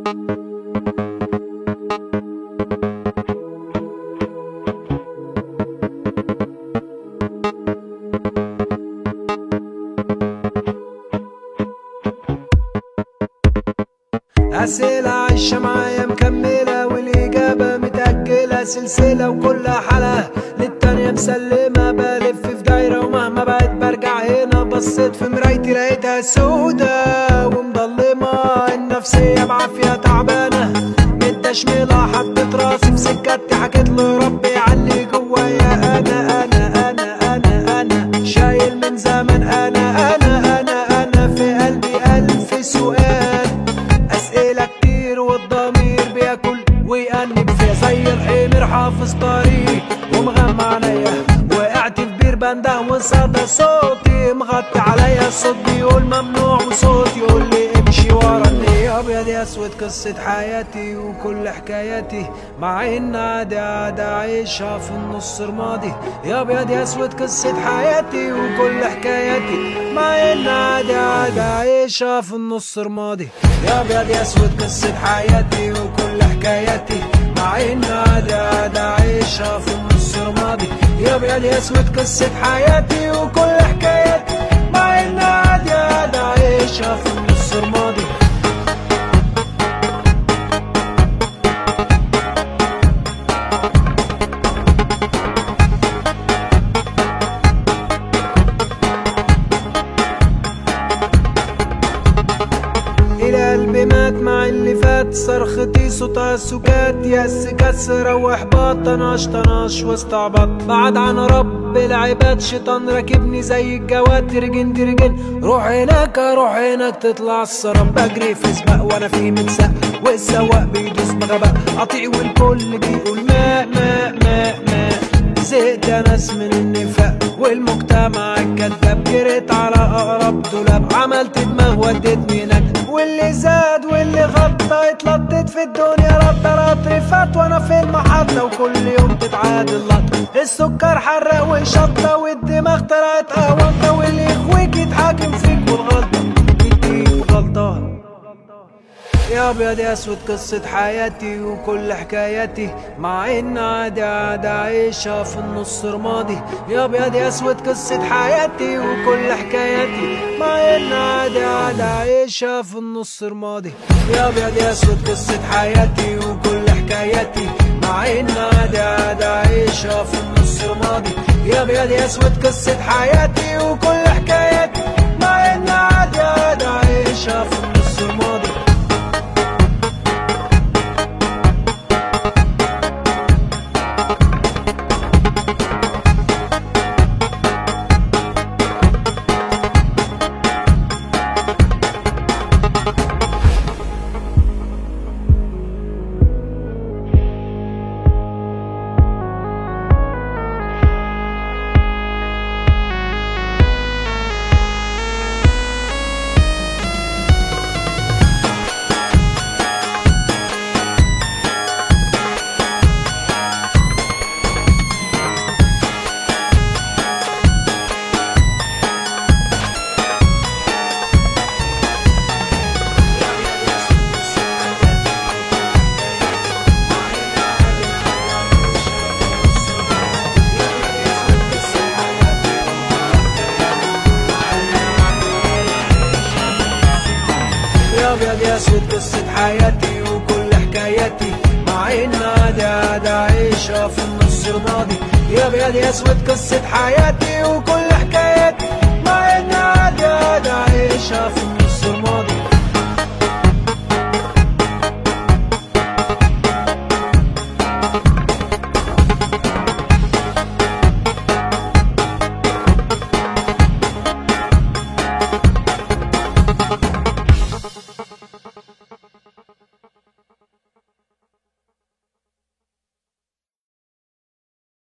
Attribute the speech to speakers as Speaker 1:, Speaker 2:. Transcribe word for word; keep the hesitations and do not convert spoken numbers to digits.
Speaker 1: أسئلة عايشة معايا مكملة والإجابة متأجلة سلسلة وكل حلقة للتانية مسلمة. بلف في دايرة ومهما بقيت برجع هنا بصيت في مرايتي لقيتها سودة ومضلمة. النفسية بعافية تعبانة متدشملة حطيت راسي في سكتي حكيت لربي علي جوايا. أنا أنا أنا أنا أنا شايل من زمن أنا أنا أنا أنا في قلبي ألف سؤال. أسئلة كتير والضمير بياكل ويأنب فيا زي الحمير حافظ طريق ومغمى عينيا. وقعت في بير بنده وصدى صوتي مغطي عليا. الصوت بيقول ممنوع وصوت يقول لي امشي ورا النية. أبيض يا أسود قصة حياتي وكل حكاياتي مع إن عادي عادي عايشها في النص رمادي. يا أبيض يا أسود قصة حياتي وكل حكاياتي مع إن عادي عادي عايشها في النص رمادي. يا أبيض يا أسود قصة حياتي وكل حكاياتي مع إن عادي عادي عايشها في النص رمادي. يا أبيض يا أسود قصة حياتي وكل حكاياتي مع إن عادي عادي عايشها في النص رمادي. قلبي مات مع اللي فات صرختي صوتها سكات. يأس كسرة واحباط طناش طناش واستعبط بعد عن رب العباد. شيطان راكبني زي الجواد ترجن ترجن روح هناك روح هناك تطلع السراب. بجري في سباق وانا في متساق والسواق بيدوس بغباء قطيع والكل بيقول ماء ماء ماء ماء. زهقت ناس من النفاق والمجتمع الكذاب. جريت على اقرب دولاب عملت دماغ ودتني نجد. واللي زاد واللي غطى اتلطت في الدنيا رطة رطرفات وانا في المحطة. وكل يوم تتعادل لطة السكر حرق وشطة والدماغ طلعت قهوة. واللي يخويك يتحاكم فيك والغلطة يديك غلطة. يا أبيض يا أسود قصة حياتي وكل حكاياتي مع إن عادي عادي عايشها في النص رمادي. يا أبيض يا أسود قصة حياتي وكل حكاياتي مع إن عادي عادي عايشها في النص رمادي. يا أبيض يا أسود قصة حياتي وكل حكاياتي مع إن عادي عادي عايشها في النص رمادي. يا أبيض يا أسود قصة حياتي وكل حكاياتي مع إن عادي عادي عايشها في النص رمادي. أبيض يا أسود قصة حياتي وكل حكاياتي مع إن عادي عادي عايشها في النص رمادي. يا أبيض يا أسود قصة حياتي وكل